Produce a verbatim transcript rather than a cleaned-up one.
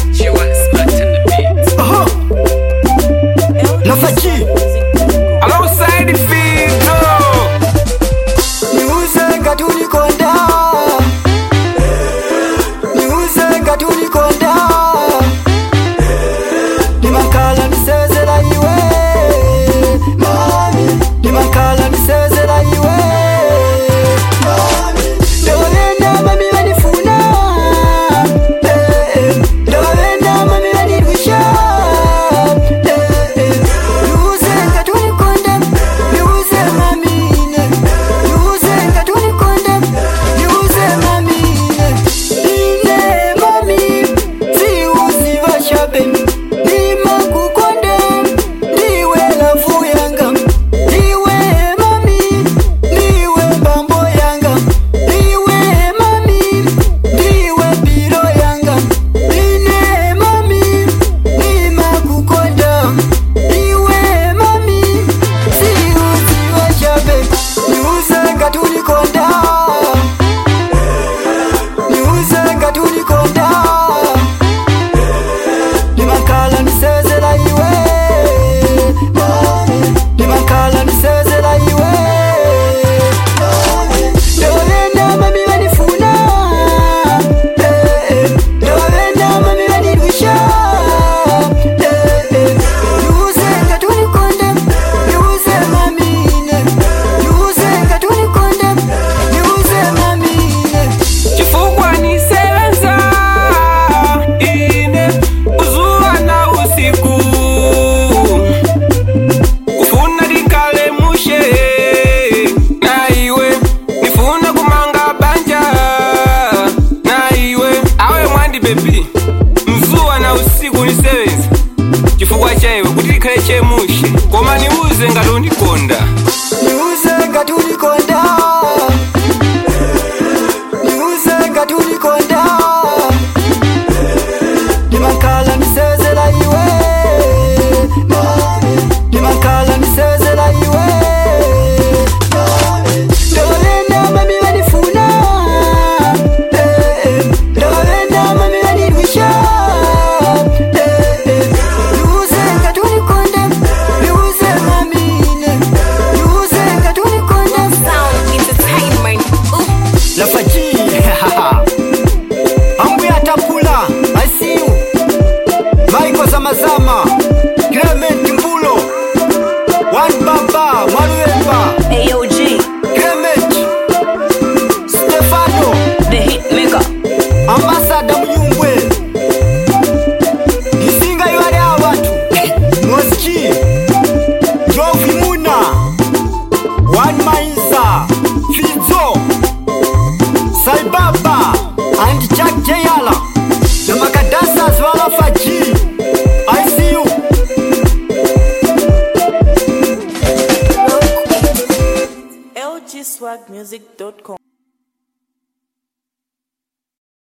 She was smart in the beat. Uh-huh. Lafachi Alongside the feet, niuze katuni konda, niuze katuni konda, nimankala nisezela iwe mami, nimankala nisezela iwe mami, ndolenda mami wanifuna, eh, ndolenda mami wanirwisha, eh, niuze katuni konda, niuze mamine, niuze katuni konda, niuze mamine, ine mami, ziuzi vashabeni, nima kukonda, ndiwe lafu yanga, ndiwe mami, ndiwe bambo yanga, ndiwe mami, ndiwe biro yanga, ine mami, nima kukonda, ndiwe mami, ziuzi vashabeni, niuze katuni konda, niuze katuni konda, nimankala nisezela iwe mami, nimankala nisezela iwe mami, ndolenda mami wanifuna, eh, ndolenda mami wanirwisha, eh, niuze katuni konda, niuze mamine, niuze katuni konda, niuze mamine. chifukwa nisebenza ine uzuwa na usiku kufuna dikale mushe na iwe nifuna kumanga banja na iwe awe mwandi bebi mzuwa na usiku nisebenza chifukwa chaiwe kuti dikale chemushe koma niuze ngalundikonda Niuze katuni konda, niuze katuni konda, nimankala nisezela iwe mami, nimankala nisezela iwe mami, ndolenda mami wanifuna, eh, ndolenda mami wanirwisha, eh, niuze katuni konda, niuze mamine, niuze katuni konda. Sound entertainment. Ooh. Lafachi ambu ya tapula asiu Maiko Zamazama Clement Mbulo One Baba Mwaluemba A O G, Clement Stefano the hit maker. Ambassador Muyungwe Isinga iwale abantu Moski Jovi Muna One Mainza Fizo Saibaba and Jack Jayala the Makadasa Zwala Faji I see you L G swag music dot com